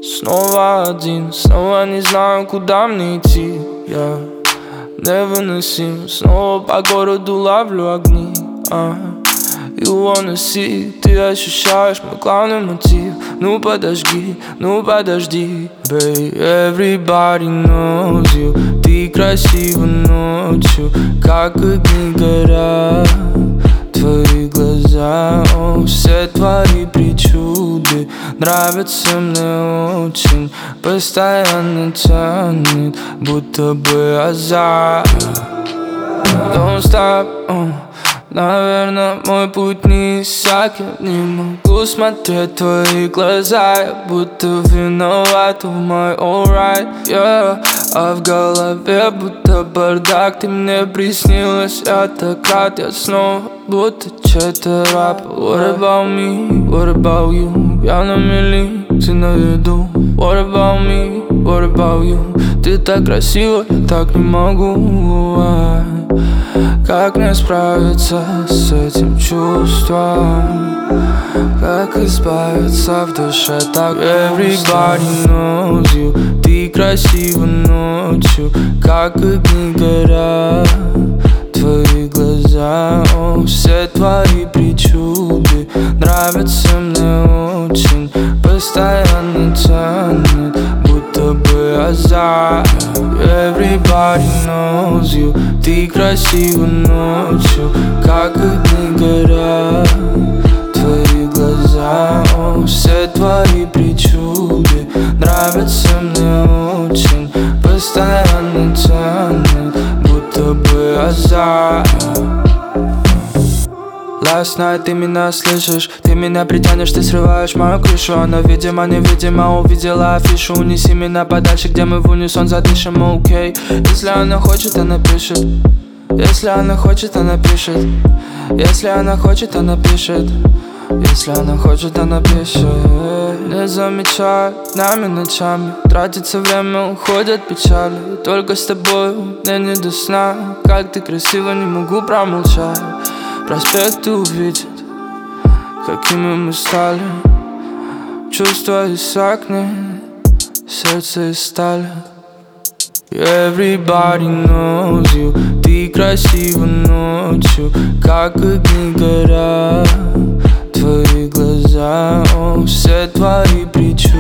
Снова один, снова не знаю, куда мне идти. Я невыносим, снова по городу ловлю огни. You wanna see, ты ощущаешь мой главный мотив. Ну подожди, babe. Everybody knows you. Ты красива ночью, как огни горят твои глаза, все твои причуды нравятся мне очень. Постоянно тянет, будто бы азарт. Don't stop, наверное, мой путь не иссякнет. Не могу смотреть в твои глаза, я будто виноват в my alright, yeah. А в голове будто бардак, ты мне приснилась, я так рад. Я снова будто чей-то рап. What about me, what about you? Я на мели, ты на виду. What about me, what about you? Ты так красива, я так не могу. Как мне справиться с этим чувством? Как избавиться в душе так? Everybody knows you. Ты красива ночью, как огни горят твои глаза, все твои причуды нравятся мне очень. Постоянно тянет, будто бы азарт. Everybody knows you. Ты красива ночью, как огни горят твои глаза, все твои причуды нравятся мне очень. Постоянно тянет, будто бы азарт. Last night, ты меня слышишь, ты меня притянешь, ты срываешь мою крышу. Она, видимо, невидимо увидела афишу. Унеси меня подальше, где мы в унисон задышим, окей. Если она хочет, она пишет. Если она хочет, она пишет. Если она хочет, она пишет. Если она хочет, она пишет. Не замечает нами ночами, тратится время, уходят печали. Только с тобой мне не до сна. Как ты красиво, не могу промолчать. Проспекты увидят, какими мы стали. Чувства иссякнет, сердце из стали. Everybody knows you. Ты красива ночью, как огни горят твои глаза, все твои причуды